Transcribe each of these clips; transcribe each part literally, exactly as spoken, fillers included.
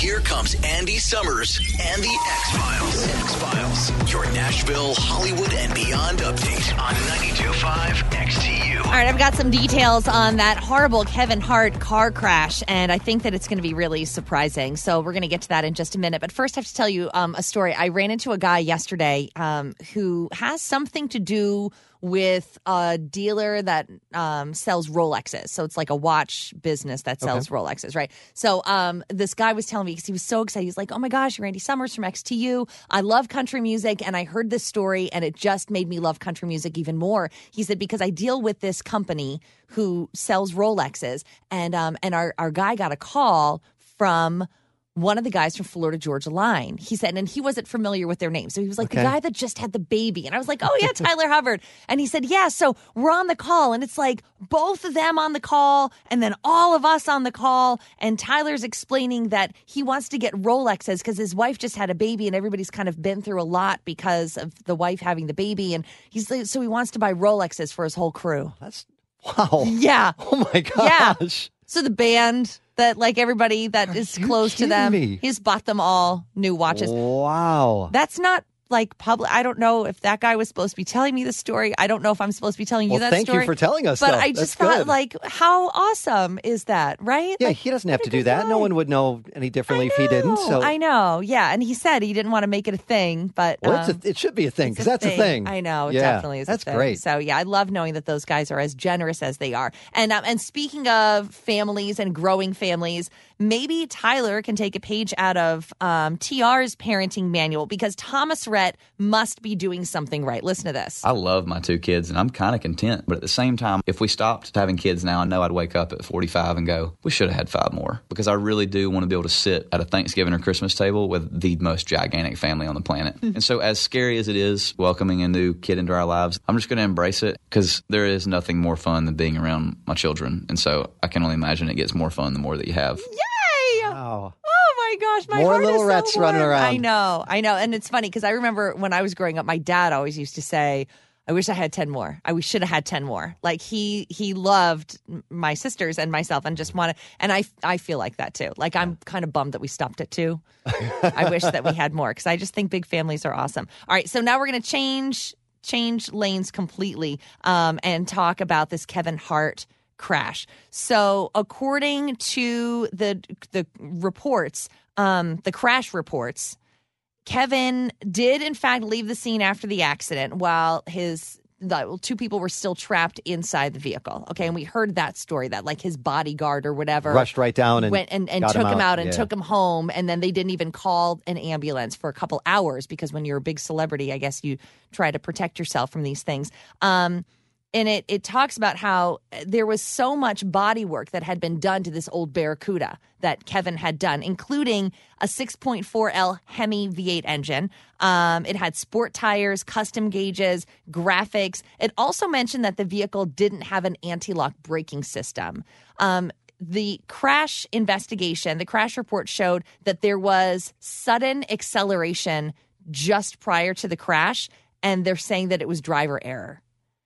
Here comes Andy Summers and the X-Files. X-Files, your Nashville, Hollywood, and beyond update on ninety-two point five X T U. All right, I've got some details on that horrible Kevin Hart car crash, and I think that it's going to be really surprising. So we're going to get to that in just a minute. But first, I have to tell you um, a story. I ran into a guy yesterday um, who has something to do with a dealer that um, sells Rolexes. So it's like a watch business that sells okay. Rolexes, right? So um, this guy was telling me, because he was so excited. He's like, oh my gosh, you're Andy Summers from X T U. I love country music, and I heard this story, and it just made me love country music even more. He said, because I deal with this company who sells Rolexes, and um, and our, our guy got a call from one of the guys from Florida Georgia Line. He said, and he wasn't familiar with their name. So he was like, okay. the guy that just had the baby. And I was like, oh, yeah, Tyler Hubbard. And he said, yeah, so we're on the call. And it's like both of them on the call and then all of us on the call. And Tyler's explaining that he wants to get Rolexes because his wife just had a baby and everybody's kind of been through a lot because of the wife having the baby. And he's like, so he wants to buy Rolexes for his whole crew. That's, wow. Yeah. Oh, my gosh. Yeah. So the band that, like, everybody that Are is you close to them, me? he's bought them all new watches. Wow. That's not, like, public. I don't know if that guy was supposed to be telling me the story. I don't know if I'm supposed to be telling you well, that thank story. you for telling us, But though. I just That's thought, good. like, how awesome is that, right? Yeah, like, he doesn't have to do good that. guy. No one would know any differently I if he didn't. know, So I know, yeah. And he said he didn't want to make it a thing, but well, um, it's a, it should be a thing it's because that's a thing. I know, it yeah, definitely is. That's a thing. great. So yeah, I love knowing that those guys are as generous as they are. And um, and speaking of families and growing families, maybe Tyler can take a page out of um, T R's parenting manual because Thomas Rhett must be doing something right. Listen to this. I love my two kids and I'm kind of content. But at the same time, if we stopped having kids now, I know I'd wake up at forty-five and go, we should have had five more. Because I really do want to be able to sit at a Thanksgiving or Christmas table with the most gigantic family on the planet. And so as scary as it is welcoming a new kid into our lives, I'm just going to embrace it because there is nothing more fun than being around my children. And so I can only imagine it gets more fun the more that you have. Yay! Wow. Oh my gosh, my More heart little is Rhetts so running warm. around. I know, I know. And it's funny because I remember when I was growing up, my dad always used to say, I wish I had ten more. I we should have had ten more. Like he he loved my sisters and myself and just wanted, and I, I feel like that too. Like I'm kind of bummed that we stopped at two. I wish that we had more because I just think big families are awesome. All right, so now we're going to change change lanes completely um, and talk about this Kevin Hart crash. So according to the the reports, um, the crash reports, Kevin did in fact leave the scene after the accident while his the, two people were still trapped inside the vehicle. Okay, and we heard that story that like his bodyguard or whatever Rushed right down and went and, and got took him him out. out and Yeah. took him home, and then they didn't even call an ambulance for a couple hours because when you're a big celebrity, I guess you try to protect yourself from these things. Um, And it, it talks about how there was so much body work that had been done to this old Barracuda that Kevin had done, including a six point four L Hemi V eight engine. Um, it had sport tires, custom gauges, graphics. It also mentioned that the vehicle didn't have an anti-lock braking system. Um, the crash investigation, the crash report showed that there was sudden acceleration just prior to the crash, and they're saying that it was driver error.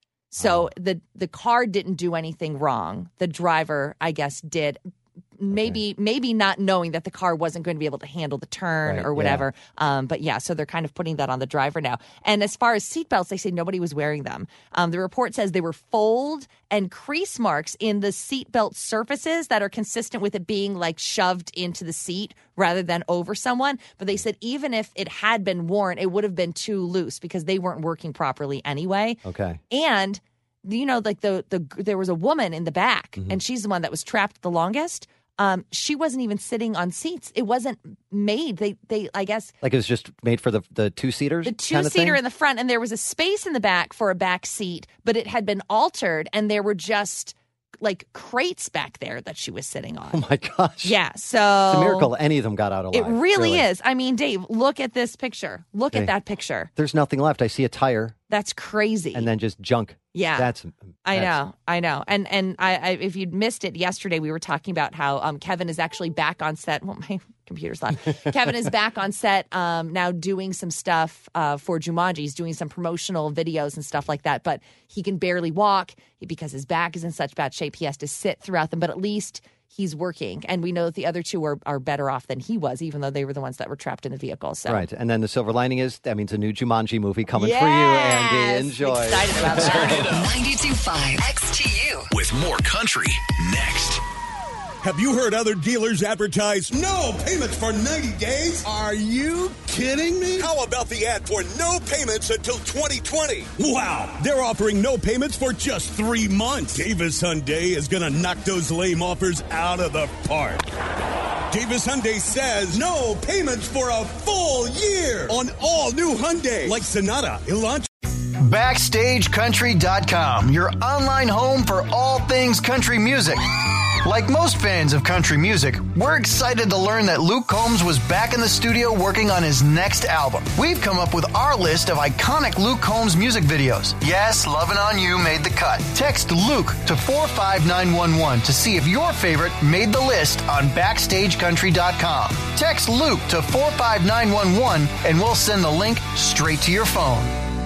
So oh. the the car didn't do anything wrong. The driver, I guess, did. Maybe okay. maybe not knowing that the car wasn't going to be able to handle the turn right, or whatever. Yeah. Um, but yeah, so they're kind of putting that on the driver now. And as far as seatbelts, they say nobody was wearing them. Um, the report says they were fold and crease marks in the seatbelt surfaces that are consistent with it being like shoved into the seat rather than over someone. But they said even if it had been worn, it would have been too loose because they weren't working properly anyway. Okay. And you know, like the the there was a woman in the back, mm-hmm. and she's the one that was trapped the longest. Um, she wasn't even sitting on seats. It wasn't made. They, they, I guess, like it was just made for the the two seaters. The two seater in the front, and there was a space in the back for a back seat, but it had been altered, and there were just like crates back there that she was sitting on. Oh my gosh! Yeah, so it's a miracle any of them got out alive. It really, really. is. I mean, Dave, look at this picture. Look hey, at that picture. There's nothing left. I see a tire. That's crazy. And then just junk. Yeah, that's. I that's, know, I know, and and I, I, if you'd missed it yesterday, we were talking about how um, Kevin is actually back on set. Well, my computer's loud. Kevin is back on set um, now, doing some stuff uh, for Jumanji. He's doing some promotional videos and stuff like that. But he can barely walk because his back is in such bad shape. He has to sit throughout them. But at least he's working. And we know that the other two are, are better off than he was, even though they were the ones that were trapped in the vehicle. So. Right. And then the silver lining is that means a new Jumanji movie coming yes! for you, Andy. Enjoy. Excited about that. ninety-two point five X T U. With more country next. Have you heard other dealers advertise no payments for ninety days? Are you kidding me? How about the ad for no payments until twenty twenty? Wow, they're offering no payments for just three months. Davis Hyundai is going to knock those lame offers out of the park. Davis Hyundai says no payments for a full year on all new Hyundai, like Sonata, Elantra. Backstage Country dot com, your online home for all things country music. Like most fans of country music, we're excited to learn that Luke Combs was back in the studio working on his next album. We've come up with our list of iconic Luke Combs music videos. Yes, Lovin' On You made the cut. Text Luke to four five nine one one to see if your favorite made the list on Backstage Country dot com. Text Luke to four five nine one one and we'll send the link straight to your phone.